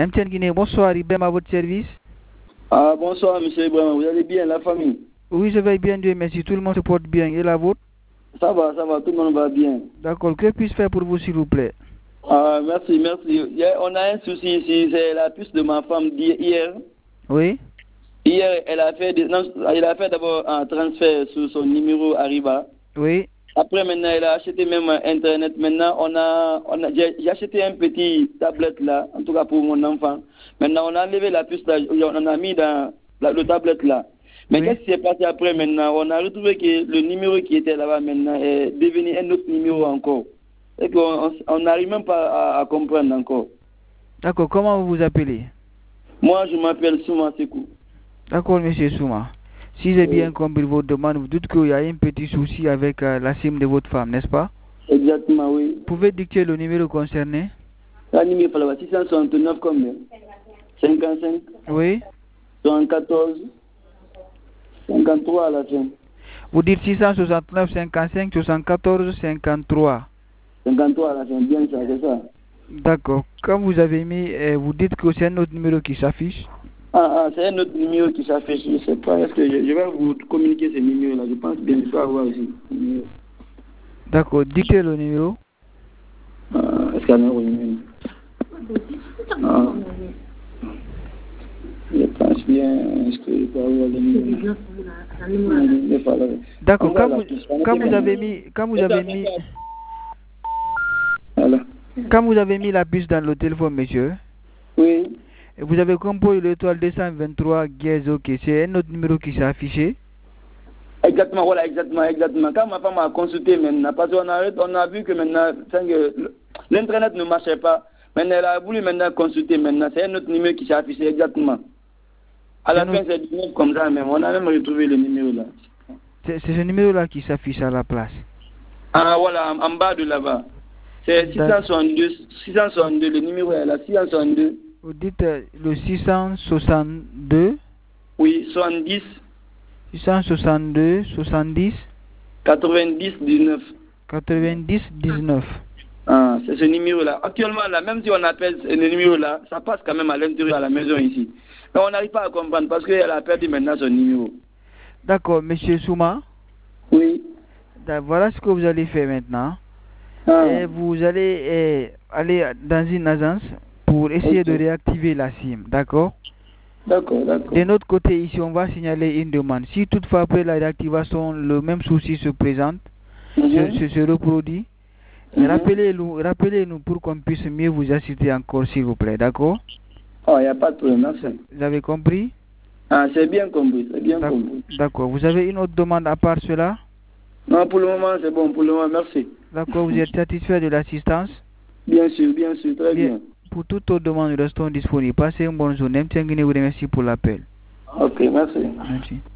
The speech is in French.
Mtien Guinée, bonsoir, Ibrahim à votre service. Ah, bonsoir, monsieur Ibrahim. Vous allez bien, la famille? Oui, je vais bien, Dieu merci. Tout le monde se porte bien. Et la vôtre? Ça va, tout le monde va bien. D'accord. Que puis-je faire pour vous, s'il vous plaît? Ah, merci. On a un souci ici, c'est la puce de ma femme hier. Oui. Hier, elle a fait d'abord un transfert sur son numéro Arriva. Oui. Après, maintenant, elle a acheté même Internet. Maintenant, j'ai acheté un petit tablette là, en tout cas pour mon enfant. Maintenant, on a enlevé la puce là, on a mis dans le tablette là. Mais Oui. qu'est-ce qui s'est passé après maintenant? On a retrouvé que le numéro qui était là-bas maintenant est devenu un autre numéro encore. Et qu'on n'arrive même pas à comprendre encore. D'accord. Comment vous vous appelez? Moi, je m'appelle Souma Sekou. D'accord, monsieur Souma. Si j'ai bien compris votre demande, vous dites qu'il y a un petit souci avec la SIM de votre femme, n'est-ce pas? Exactement, oui. Vous pouvez dicter le numéro concerné? Le numéro là-bas, 669 combien? 55? Oui. 74? 53 à la fin. Vous dites 669, 55, 74, 53. 53 à la fin, bien ça, c'est ça. D'accord. Quand vous avez mis, vous dites que c'est un autre numéro qui s'affiche? C'est un autre numéro qui s'affiche. Je ne sais pas, est-ce que je vais vous communiquer ce numéro-là. Je pense bien, je peux avoir aussi. D'accord. Dictez le numéro. Est-ce qu'il y a un numéro? Je pense bien, est-ce que je peux avoir le numéro? D'accord. Quand vous avez mis la puce dans le téléphone, monsieur. Oui. Et vous avez composé l'étoile 223 guerre, ok. C'est un autre numéro qui s'est affiché. Exactement, voilà, exactement. Quand ma femme a consulté maintenant, parce qu'on a vu que maintenant, l'internet ne marchait pas. Maintenant, elle a voulu maintenant consulter maintenant. C'est un autre numéro qui s'est affiché exactement. À la fin, c'est du numéro comme ça même. On a même retrouvé le numéro là. C'est ce numéro-là qui s'affiche à la place. Ah, voilà, en bas de là-bas. C'est 662, le numéro est là, 662. Vous dites le 662? Oui, 70. 662, 70? 90, 19. 90, 19. Ah, c'est ce numéro-là. Actuellement, là, même si on appelle ce numéro-là, ça passe quand même à l'intérieur de la maison ici. Mais on n'arrive pas à comprendre parce qu'elle a perdu maintenant son numéro. D'accord, monsieur Souma. Oui. Voilà ce que vous allez faire maintenant. Et vous allez aller dans une agence pour essayer de réactiver la SIM, d'accord? D'accord. De notre côté ici, on va signaler une demande. Si toutefois après la réactivation, le même souci se présente, se reproduit, rappelez-nous pour qu'on puisse mieux vous assister encore, s'il vous plaît, d'accord? Oh, il n'y a pas de problème, merci. Vous avez compris? Ah, c'est bien compris, D'accord. Vous avez une autre demande à part cela? Non, pour le moment, c'est bon, merci. D'accord, vous êtes satisfait de l'assistance? Bien sûr, très bien. Pour toute autre demande, nous restons disponibles. Passez une bonne journée. Merci pour l'appel. Ok, merci. Merci.